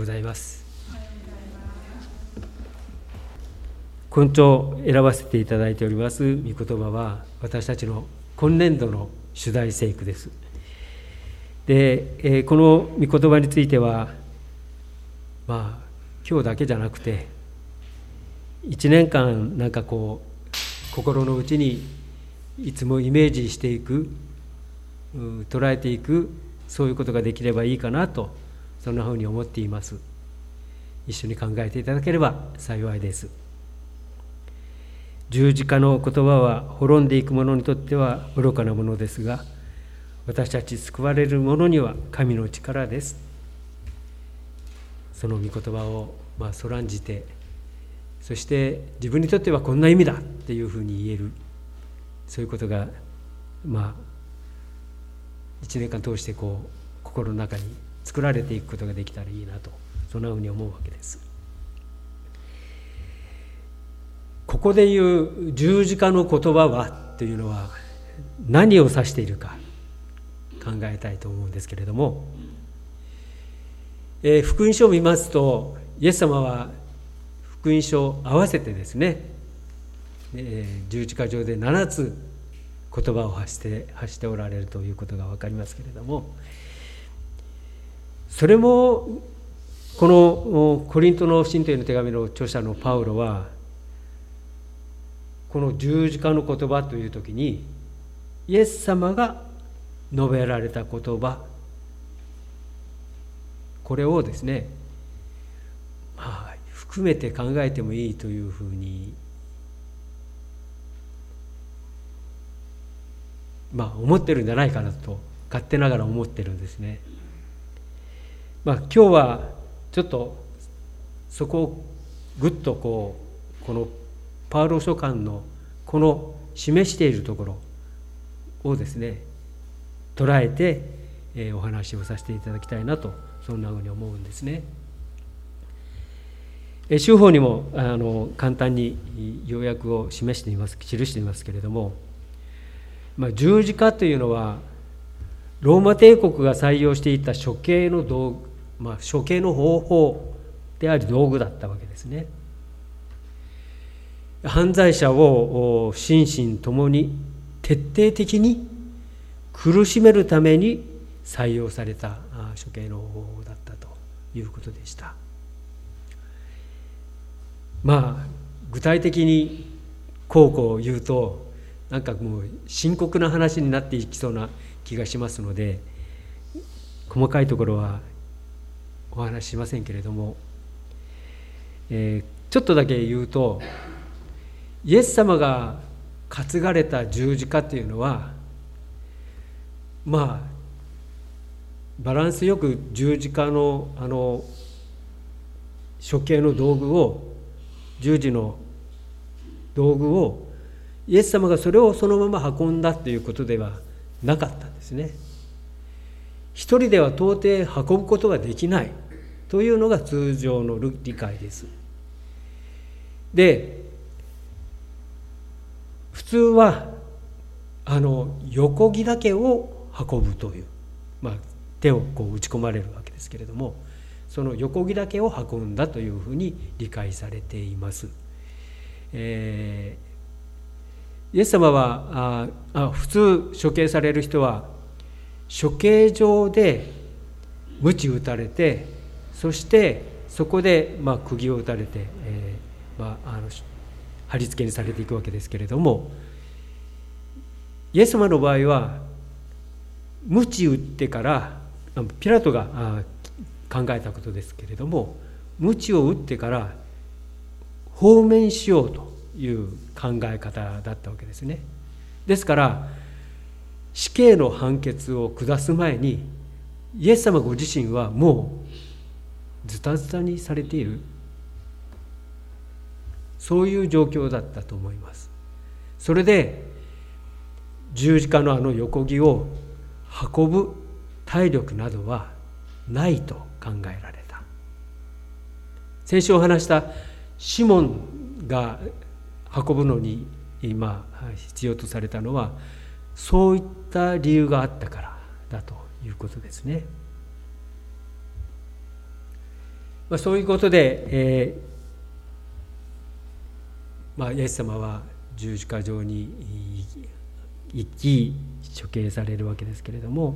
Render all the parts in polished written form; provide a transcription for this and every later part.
ございます。今朝選ばせていただいております御言葉は、私たちの今年度の主題聖句です。で、この御言葉については、今日だけじゃなくて、1年間心の内にいつもイメージしていく、捉えていく、そういうことができればいいかなと、そんなふうに思っています。一緒に考えていただければ幸いです。十字架の言葉は滅んでいく者にとっては愚かなものですが、私たち救われる者には神の力です。その御言葉をそらんじて、そして自分にとってはこんな意味だっていうふうに言える、そういうことが一年間通して心の中に作られていくことができたらいいなと、そんなふうに思うわけです。ここでいう十字架の言葉はというのは何を指しているか考えたいと思うんですけれども、福音書を見ますと、イエス様は福音書を合わせてですね、十字架上で7つ言葉を発しておられるということが分かりますけれども、それもこのコリントの信徒への手紙の著者のパウロは、この十字架の言葉という時にイエス様が述べられた言葉、これをですね、含めて考えてもいいというふうに思ってるんじゃないかなと勝手ながら思ってるんですね。今日はちょっとそこをぐっとこのパウロ書簡のこの示しているところをですね捉えて、お話をさせていただきたいなと、そんなふうに思うんですね。修法にも簡単に要約を記していますけれども、十字架というのはローマ帝国が採用していた処刑の道具、処刑の方法であり道具だったわけですね。犯罪者を心身ともに徹底的に苦しめるために採用された処刑の方法だったということでした。具体的にこう言うともう深刻な話になっていきそうな気がしますので、細かいところはお話ししませんけれども、ちょっとだけ言うと、イエス様が担がれた十字架というのはバランスよく十字架の処刑の道具を、十字の道具をイエス様がそれをそのまま運んだということではなかったんですね。一人では到底運ぶことができないというのが通常の理解です。で、普通は横木だけを運ぶという、手を打ち込まれるわけですけれども、その横木だけを運んだというふうに理解されています。イエス様は普通処刑される人は処刑場で鞭打たれて、そしてそこで釘を打たれて、貼り付けにされていくわけですけれども、イエス様の場合は鞭打ってから、ピラトが考えたことですけれども、鞭を打ってから放免しようという考え方だったわけですね。ですから死刑の判決を下す前に、イエス様ご自身はもうズタズタにされている、そういう状況だったと思います。それで十字架の横木を運ぶ体力などはないと考えられた。先週お話したシモンが運ぶのに必要とされたのは、そういった理由があったからだということですね。 そういうことで、イエス様は十字架上に行き処刑されるわけですけれども、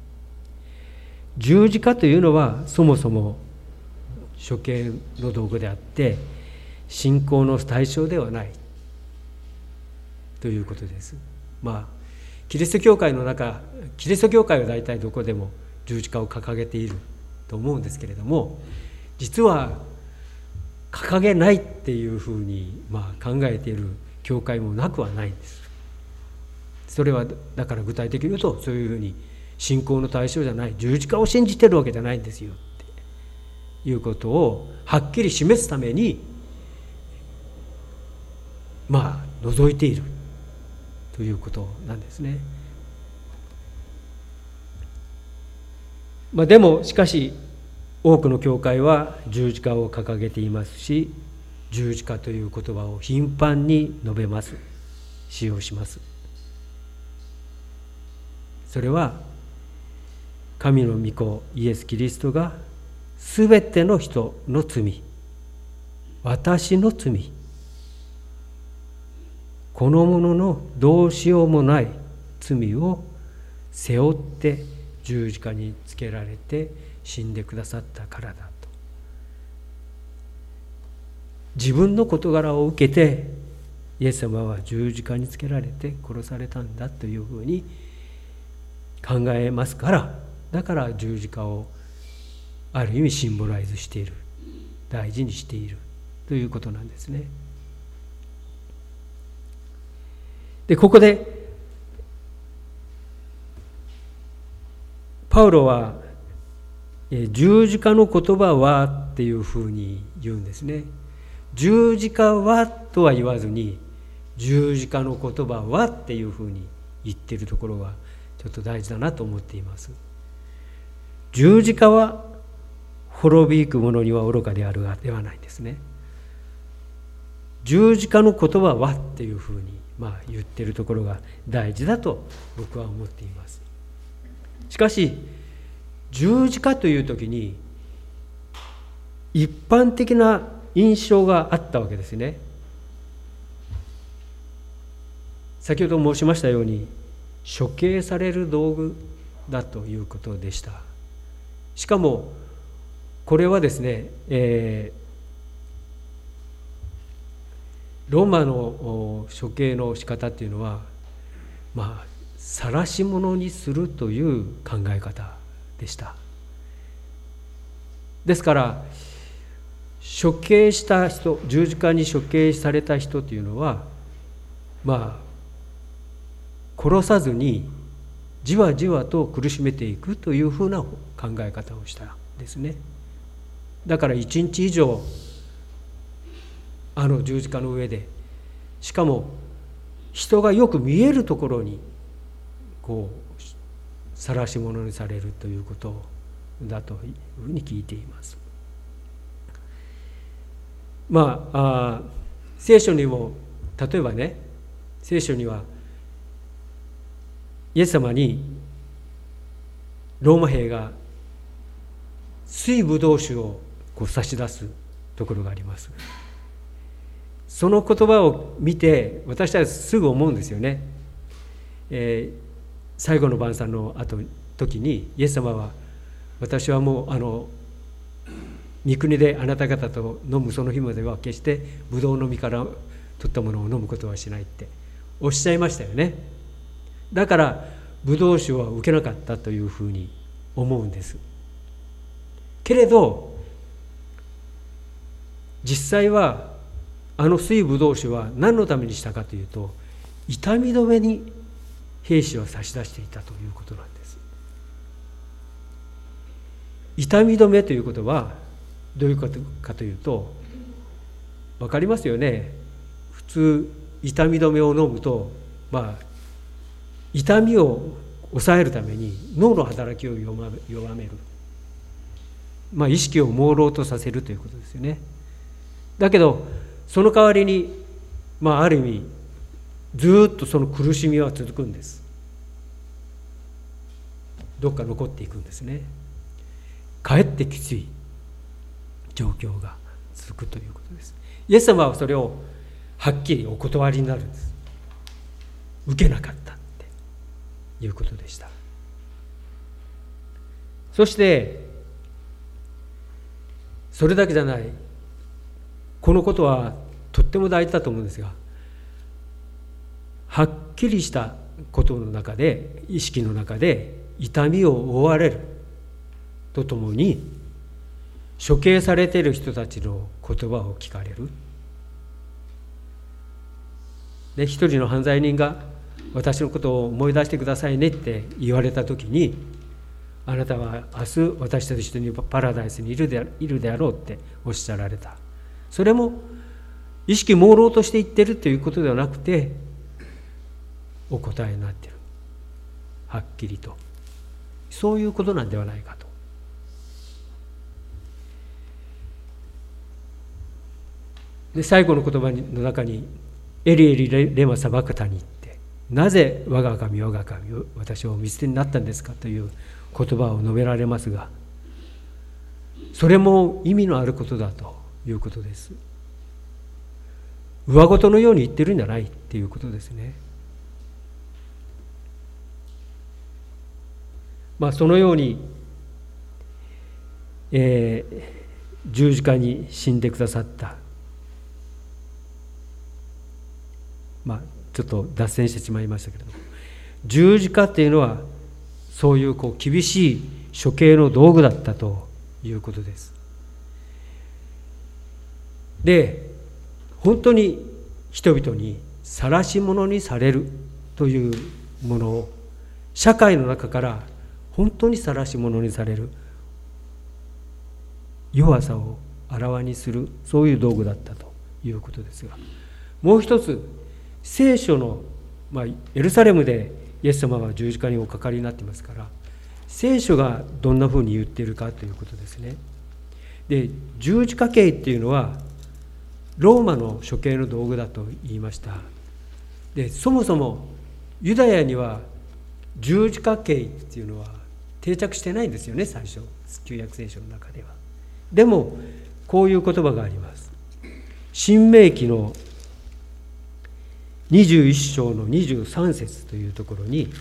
十字架というのはそもそも処刑の道具であって信仰の対象ではないということです。キリスト教会の中、キリスト教会は大体どこでも十字架を掲げていると思うんですけれども、実は掲げないっていうふうに考えている教会もなくはないんです。それはだから具体的に言うと、そういうふうに信仰の対象じゃない、十字架を信じてるわけじゃないんですよっていうことをはっきり示すために除いているということなんですね。でもしかし多くの教会は十字架を掲げていますし、十字架という言葉を頻繁に述べます、使用します。それは神の御子イエス・キリストがすべての人の罪、私の罪、この者のどうしようもない罪を背負って十字架につけられて死んでくださったからだと、自分の事柄を受けてイエス様は十字架につけられて殺されたんだというふうに考えますから、だから十字架をある意味シンボライズしている、大事にしているということなんですね。でここでパウロは十字架の言葉はっていうふうに言うんですね。十字架はとは言わずに十字架の言葉はっていうふうに言っているところがちょっと大事だなと思っています。十字架は滅びゆく者には愚かであるがではないんですね。十字架の言葉はっていうふうに言っているところが大事だと僕は思っています。しかし十字架という時に一般的な印象があったわけですね。先ほど申しましたように処刑される道具だということでした。しかもこれはですね、ローマの処刑の仕方っていうのは晒し者にするという考え方でした。ですから処刑した人、十字架に処刑された人というのは殺さずにじわじわと苦しめていくというふうな考え方をしたんですね。だから1日以上十字架の上で、しかも人がよく見えるところに晒し者にされるということだというふうに聞いています。聖書にも例えばね、聖書にはイエス様にローマ兵が水ブドウ酒を差し出すところがあります。その言葉を見て私たちすぐ思うんですよね。最後の晩餐の時にイエス様は、私はもう御国であなた方と飲むその日までは決してブドウの実から取ったものを飲むことはしないっておっしゃいましたよね。だからブドウ酒は受けなかったというふうに思うんですけれど、実際は水ブドウ酒は何のためにしたかというと、痛み止めに兵士を差し出していたということなんです。痛み止めということはどういうことかというと、分かりますよね。普通痛み止めを飲むと、痛みを抑えるために脳の働きを弱める、意識を朦朧とさせるということですよね。だけどその代わりに、ある意味ずっとその苦しみは続くんです。どっか残っていくんですね。かえってきつい。 状況が続くということです。イエス様はそれをはっきりお断りになるんです。受けなかったっていうことでした。そしてそれだけじゃない、このことはとっても大事だと思うんですが、はっきりしたことの中で、意識の中で痛みを負われるとともに、処刑されている人たちの言葉を聞かれる。で、一人の犯罪人が私のことを思い出してくださいねって言われたときに、あなたは明日私たちと一緒にパラダイスにいるであろうっておっしゃられた。それも意識朦朧として言ってるということではなくて、お答えになっている、はっきりと、そういうことなんではないかと。で、最後の言葉の中にエリエリレマサバカタニって、なぜ我が神私をお見捨てになったんですかという言葉を述べられますが、それも意味のあることだということです。上事のように言ってるんじゃないっていうことですね。そのように、十字架に死んでくださった、ちょっと脱線してしまいましたけれども、十字架っていうのはそういう厳しい処刑の道具だったということです。で、本当に人々に晒し者にされるというものを、社会の中から本当に晒し者にされる、弱さをあらわにする、そういう道具だったということですが、もう一つ、聖書の、エルサレムでイエス様は十字架におかかりになっていますから、聖書がどんなふうに言っているかということですね。で、十字架刑っていうのはローマの処刑の道具だと言いました。で、そもそもユダヤには十字架刑っていうのは定着してないんですよね、最初、旧約聖書の中では。でもこういう言葉があります。新明記の21章の23節というところに、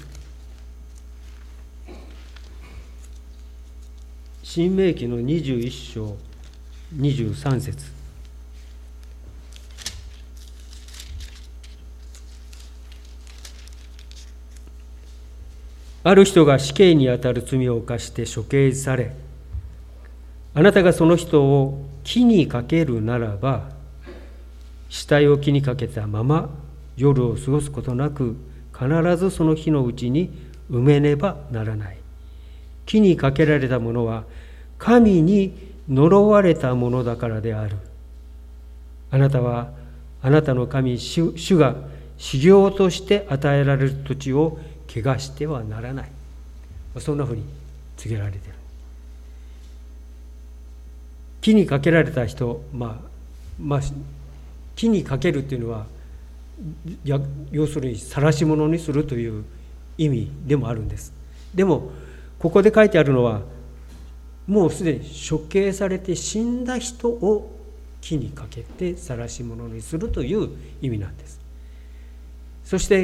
新明記の21章23節、ある人が死刑にあたる罪を犯して処刑され、あなたがその人を木にかけるならば、死体を木にかけたまま夜を過ごすことなく、必ずその日のうちに埋めねばならない。木にかけられたものは神に呪われたものだからである。あなたはあなたの神主が修行として与えられる土地を汚してはならない。そんなふうに告げられている。木にかけられた人、木にかけるというのは、要するに晒し者にするという意味でもあるんです。でもここで書いてあるのは、もうすでに処刑されて死んだ人を木にかけて晒し者にするという意味なんです。そして、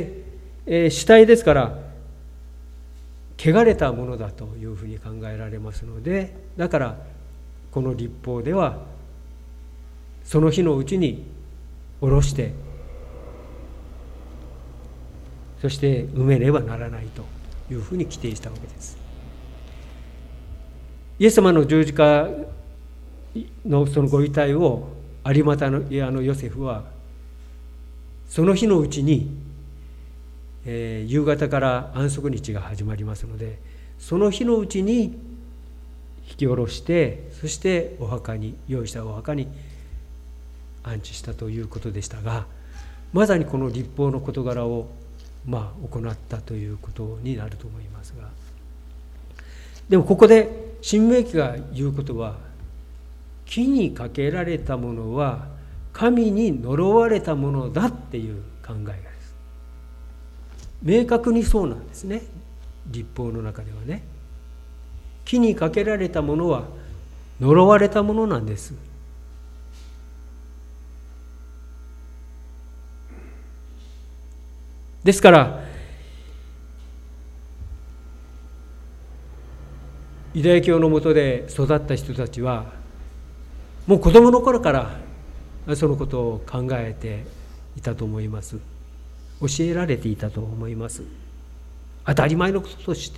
死体ですから汚れたものだというふうに考えられますので、だからこの律法ではその日のうちに下ろして、そして埋めねばならないというふうに規定したわけです。イエス様の十字架のそのご遺体を有股のヨセフはその日のうちに、夕方から安息日が始まりますので、その日のうちに引き下ろして、そして用意したお墓に安置したということでしたが、まさにこの律法の事柄を行ったということになると思いますが、でもここで新明記が言うことは、木にかけられたものは神に呪われたものだっていう考えがです。明確にそうなんですね。律法の中ではね、木にかけられたものは呪われたものなんです。ですからユダヤ教の下で育った人たちはもう子供の頃からそのことを考えていたと思います。教えられていたと思います。当たり前のこととして。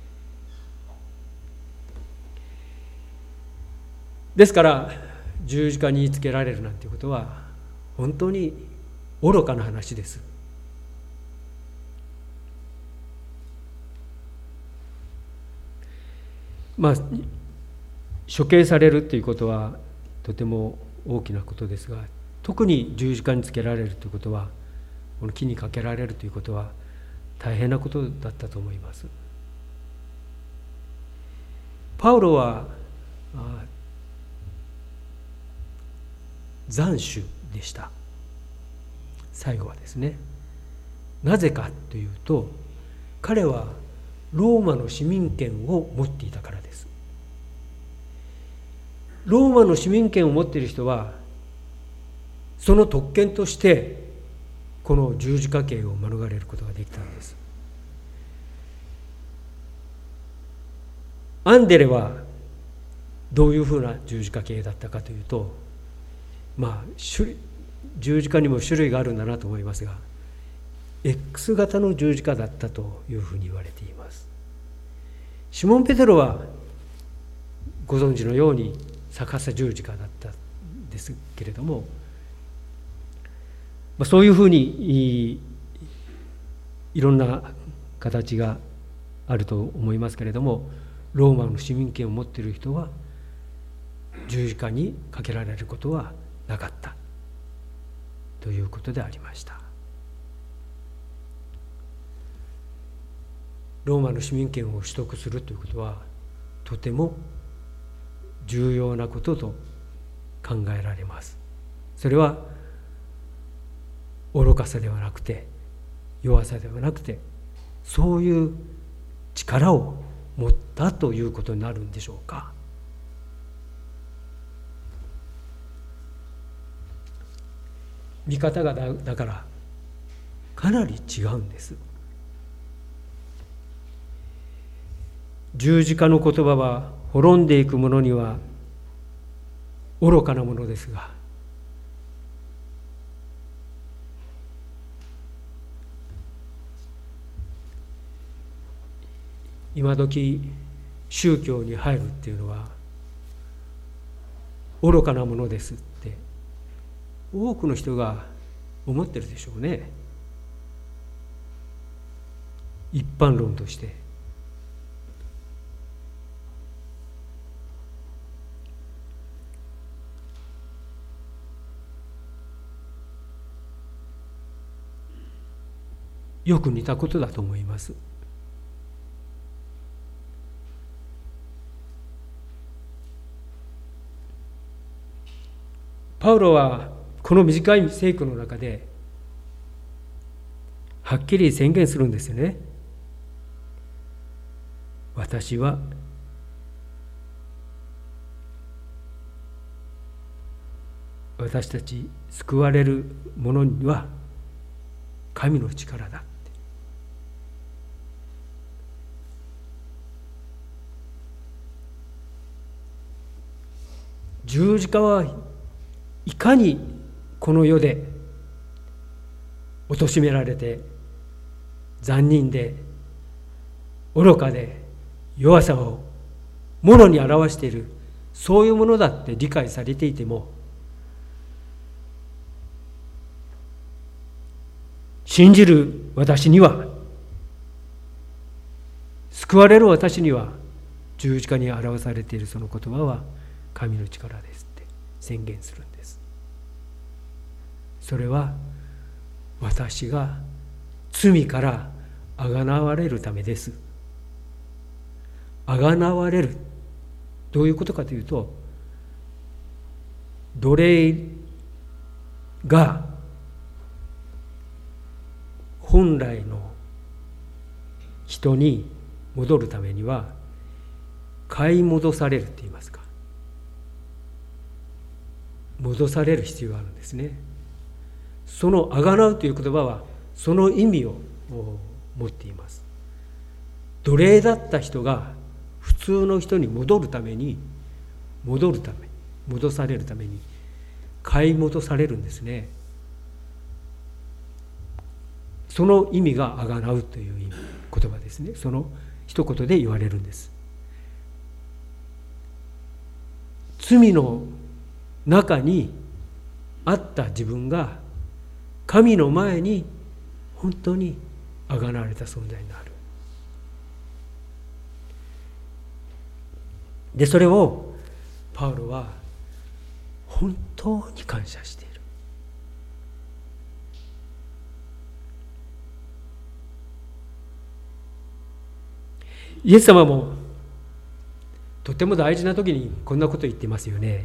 ですから十字架につけられるなんていうことは本当に愚かな話です。処刑されるということはとても大きなことですが、特に十字架につけられるということは、この木にかけられるということは大変なことだったと思います。パウロは斬首でした。最後はですね。なぜかというと、彼はローマの市民権を持っていたからです。ローマの市民権を持っている人はその特権としてこの十字架刑を免れることができたんです。アンデレはどういうふうな十字架刑だったかというと、十字架にも種類があるんだなと思いますが、X 型の十字架だったというふうに言われています。シモン・ペテロはご存知のように逆さ十字架だったんですけれども、そういうふうにいろんな形があると思いますけれども、ローマの市民権を持っている人は十字架にかけられることはなかったということでありました。ローマの市民権を取得するということはとても重要なことと考えられます。それは愚かさではなくて、弱さではなくて、そういう力を持ったということになるんでしょうか。見方がだからかなり違うんです。十字架の言葉は滅んでいく者には愚かなものですが、今時宗教に入るっていうのは愚かなものですって多くの人が思ってるでしょうね。一般論として。よく似たことだと思います。パウロはこの短い聖句の中ではっきり宣言するんですよね。私は私たち救われる者には神の力だ。十字架はいかにこの世で貶められて残忍で愚かで弱さをものに表している、そういうものだって理解されていても、信じる私には、救われる私には、十字架に表されているその言葉は神の力ですって宣言するんです。それは私が罪からあがなわれるためです。あがなわれる、どういうことかというと、奴隷が本来の人に戻るためには買い戻されるって言いますか、 戻される必要があるんですね。そのあがなうという言葉はその意味を持っています。奴隷だった人が普通の人に戻されるために買い戻されるんですね。その意味があがなうという言葉ですね。その一言で言われるんです。罪の中にあった自分が神の前に本当にあがなわれた存在になる。でそれをパウロは本当に感謝している。イエス様もとても大事な時にこんなこと言ってますよね。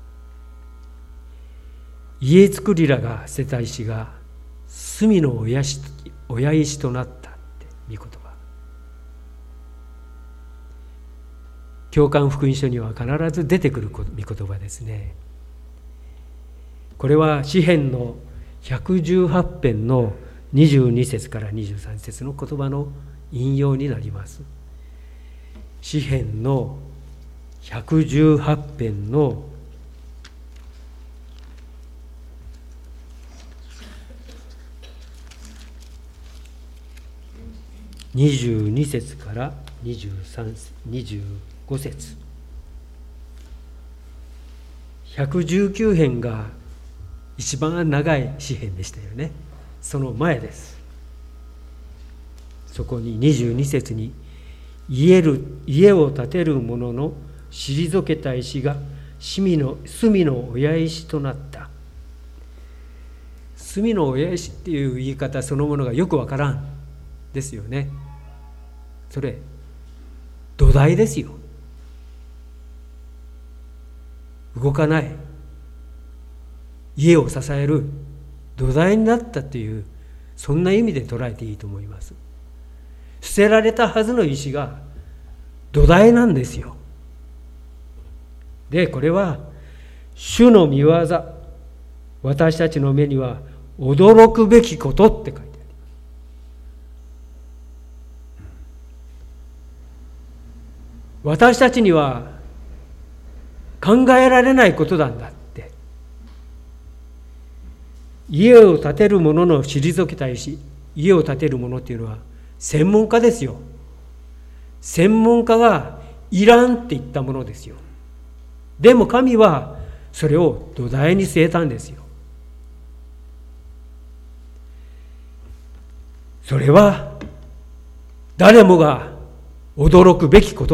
家作りらが捨てた石が隅の親石となったって御言葉。教会福音書には必ず出てくる御言葉ですね。これは詩編の118編の22節から23節の言葉の引用になります。詩編の118編の22節から25節。119編が一番長い詩編でしたよね。その前です。そこに22節に家を建てる者の退けた石が隅の親石となった。隅の親石っていう言い方そのものがよくわからんですよね。それ土台ですよ。動かない家を支える土台になったという、そんな意味で捉えていいと思います。捨てられたはずの石が土台なんですよ。でこれは主の御業、私たちの目には驚くべきことって書いてある。私たちには考えられないことなんだって。家を建てる者の退けた石、家を建てる者っていうのは専門家ですよ。専門家がいらんって言ったものですよ。でも神はそれを土台に据えたんですよ。それは誰もが驚くべきこと。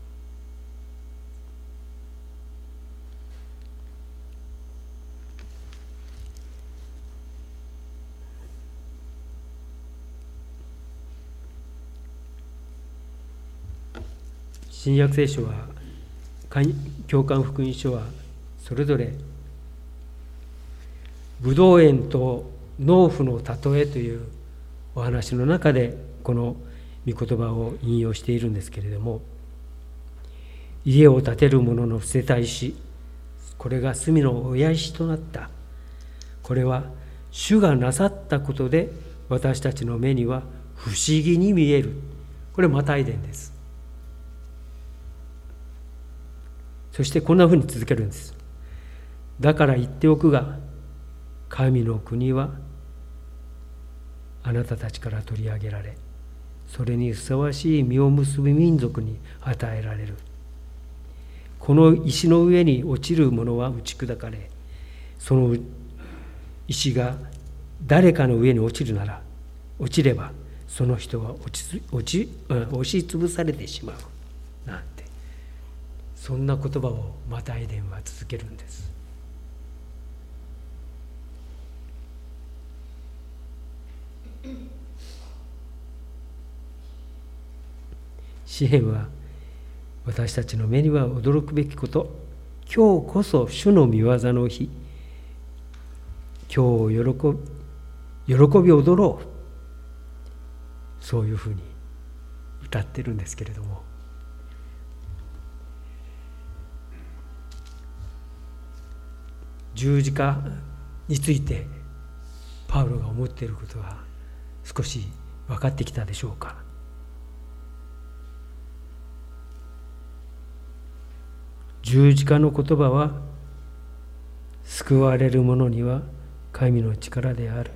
新約聖書は、教会福音書はそれぞれブドウ園と農夫の例えというお話の中でこの御言葉を引用しているんですけれども、家を建てる者の捨てた石、これが隅の親石となった。これは主がなさったことで私たちの目には不思議に見える。これマタイ伝です。そしてこんなふうに続けるんです。だから言っておくが、神の国はあなたたちから取り上げられ、それにふさわしい実を結ぶ民族に与えられる。この石の上に落ちるものは打ち砕かれ、その石が誰かの上に落ちればその人は押しつぶされてしまうなんて、そんな言葉をマタイ伝は続けるんです。詩編は私たちの目には驚くべきこと、今日こそ主の御業の日、今日喜び踊ろう、そういうふうに歌ってるんですけれども、 十字架についてパウロが思っていることが少し分かってきたでしょうか。十字架の言葉は、救われる者には神の力である。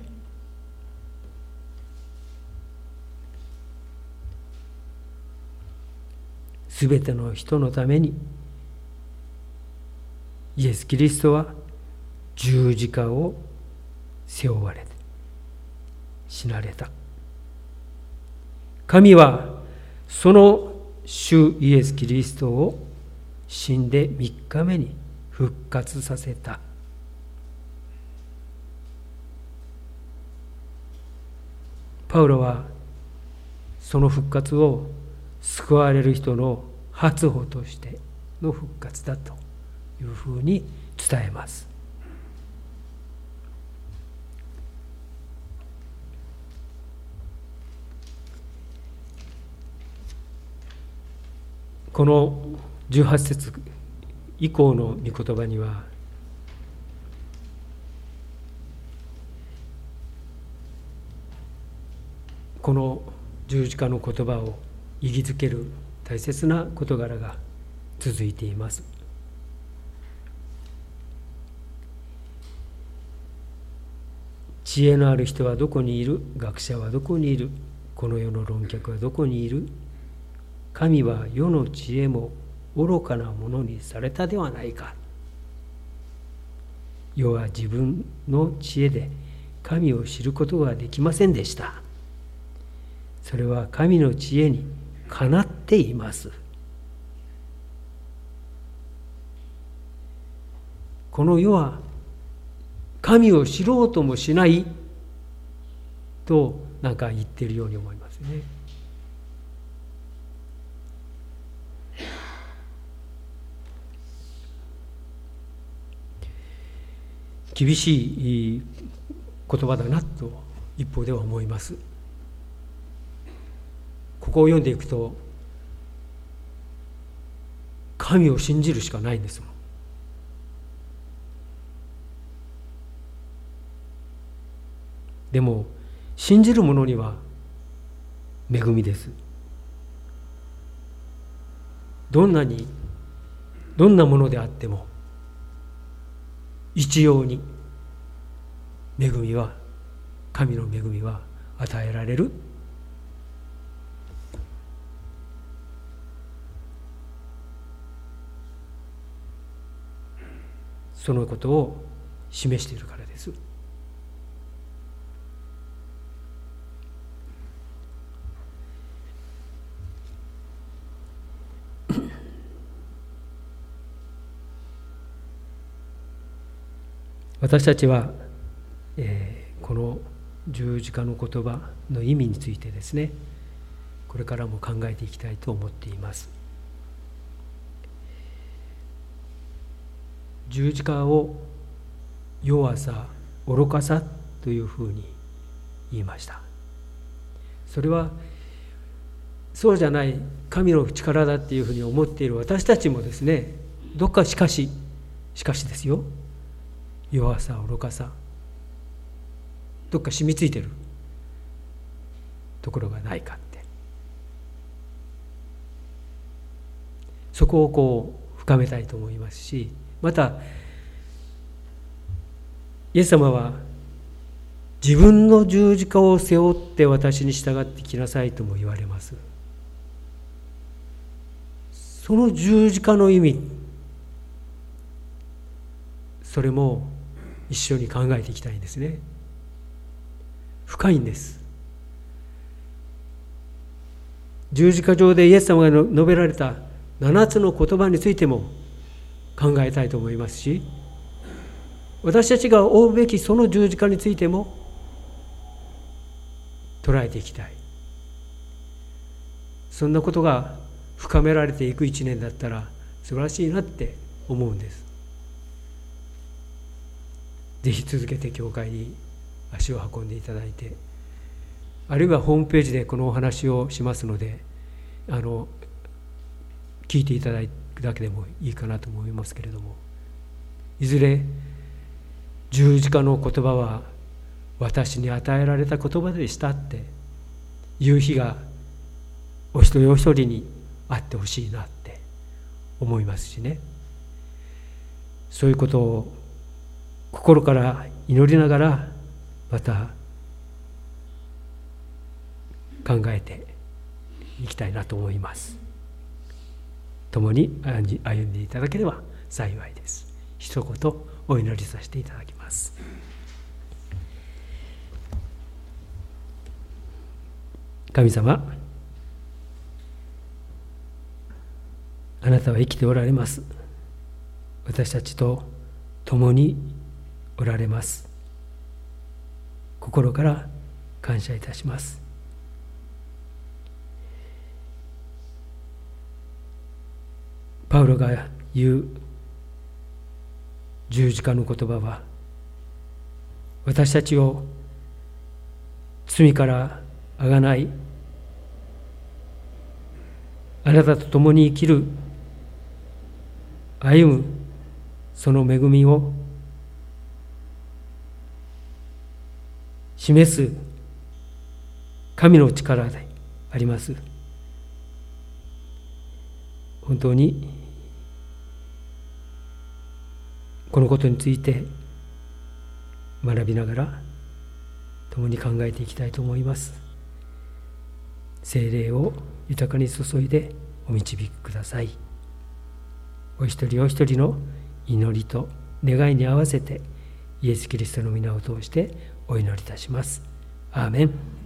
すべての人のためにイエス・キリストは十字架を背負われて死なれた。神はその主イエス・キリストを死んで3日目に復活させた。パウロはその復活を救われる人の初歩としての復活だというふうに伝えます。この18節以降の御言葉には、この十字架の言葉を意義づける大切な事柄が続いています。知恵のある人はどこにいる？学者はどこにいる？この世の論客はどこにいる？神は世の知恵も愚かなものにされたではないか。世は自分の知恵で神を知ることができませんでした。それは神の知恵にかなっています。この世は神を知ろうともしないとなんか言ってるように思いますね。厳しい言葉だなと一方では思います。ここを読んでいくと、神を信じるしかないんですもん。でも信じる者には恵みです。どんなものであっても一様に神の恵みは与えられる。そのことを示しているからです。私たちは、この十字架の言葉の意味についてですね、これからも考えていきたいと思っています。十字架を弱さ、愚かさというふうに言いました。それはそうじゃない神の力だっていうふうに思っている私たちもですね、どっかしかしですよ、弱さ、愚かさ、どっか染みついてるところがないかって、そこをこう深めたいと思いますし、またイエス様は自分の十字架を背負って私に従ってきなさいとも言われます。その十字架の意味、それも一緒に考えていきたいんですね。深いんです。十字架上でイエス様が述べられた7つの言葉についても考えたいと思いますし、私たちが追うべきその十字架についても捉えていきたい。そんなことが深められていく一年だったら素晴らしいなって思うんです。ぜひ続けて教会に足を運んでいただいて、あるいはホームページでこのお話をしますので、聞いていただくだけでもいいかなと思いますけれども、いずれ十字架の言葉は私に与えられた言葉でしたっていう日がお一人お一人にあってほしいなって思いますしね。そういうことを心から祈りながらまた考えていきたいなと思います。共に歩んでいただければ幸いです。一言お祈りさせていただきます。神様、あなたは生きておられます。私たちと共におられます。心から感謝いたします。パウロが言う十字架の言葉は、私たちを罪からあがない、あなたと共に生きる、歩むその恵みを示す神の力であります。本当にこのことについて学びながら共に考えていきたいと思います。聖霊を豊かに注いでお導きください。お一人お一人の祈りと願いに合わせてイエス・キリストの皆を通してお祈りいたします。アーメン。